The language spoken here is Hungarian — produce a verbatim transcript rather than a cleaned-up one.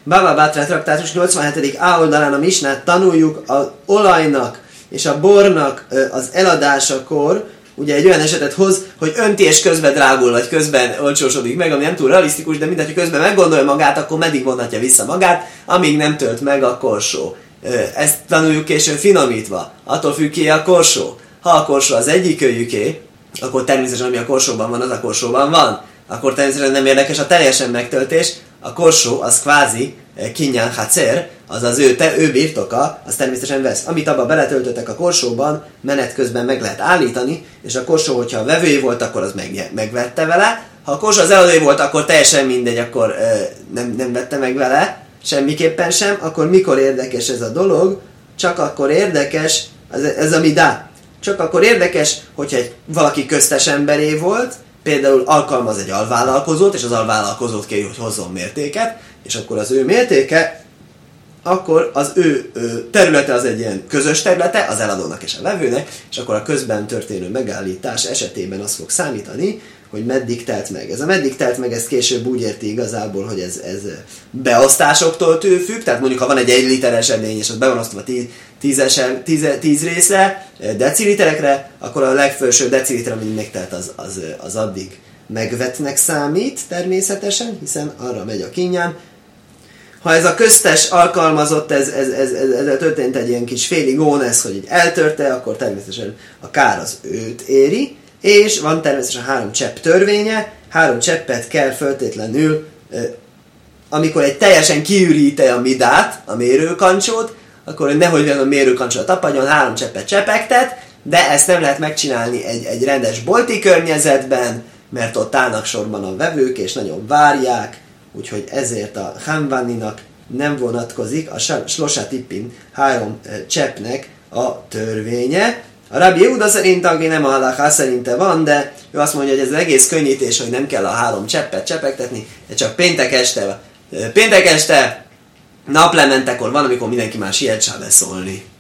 Baba Batra traktátus nyolcvanhetedik á oldalán a misnát tanuljuk az olajnak és a bornak az eladásakor, ugye egy olyan esetet hoz, hogy önti és közben drágul, vagy közben olcsósodik meg, ami nem túl realisztikus, de mindegy, hogy közben meggondolja magát, akkor meddig vonhatja vissza magát, amíg nem tölt meg a korsó. Ezt tanuljuk később finomítva. Attól függ ki a korsó. Ha a korsó az egyik kölyüké, akkor természetesen ami a korsóban van, az a korsóban van. Akkor természetesen nem érdekes a teljesen megtöltés. A korsó az kvázi kinyan hacer, az az ő, te, ő birtoka, az természetesen vesz. Amit abba beletöltöttek a korsóban, menet közben meg lehet állítani, és a korsó, hogyha a vevői volt, akkor az meg, megvette vele. Ha a korsó az eladói volt, akkor teljesen mindegy, akkor ö, nem, nem vette meg vele, semmiképpen sem. Akkor mikor érdekes ez a dolog? Csak akkor érdekes, ez, ez a midá. Csak akkor érdekes, hogyha egy, valaki köztes emberé volt, például alkalmaz egy alvállalkozót, és az alvállalkozót kéri, hogy hozzon mértéket, és akkor az ő mértéke, akkor az ő, ő területe az egy ilyen közös területe, az eladónak és a vevőnek, és akkor a közben történő megállítás esetében az fog számítani, hogy meddig telt meg. Ez a meddig telt meg, ezt később úgy érti igazából, hogy ez, ez beosztásoktól függ, tehát mondjuk ha van egy egy literes edény, és az be van osztva tíz, tíz, tíz részre, deciliterekre, akkor a legfelső deciliter, ami megtelt, az, az, az addig megvetnek számít természetesen, hiszen arra megy a kínján. Ha ez a köztes alkalmazott, ez, ez, ez, ez, ez történt egy ilyen kis félig ónesz, hogy így eltörte, akkor természetesen a kár az őt éri, és van természetesen három csepp törvénye, három cseppet kell föltétlenül, amikor egy teljesen kiürít-e a midát, a mérőkancsót, akkor nehogy olyan a mérőkancsó tapadjon, három cseppet csepegtet, de ezt nem lehet megcsinálni egy, egy rendes bolti környezetben, mert ott állnak sorban a vevők, és nagyon várják, úgyhogy ezért a Hanvaninak nem vonatkozik a Slosa Tippin három cseppnek a törvénye. A Rabbi Yehuda szerint, aki nem a halakha szerinte van, de ő azt mondja, hogy ez az egész könnyítés, hogy nem kell a három cseppet csepegtetni, de csak péntek este, péntek este naplementekor van, amikor mindenki már siet sá beszólni.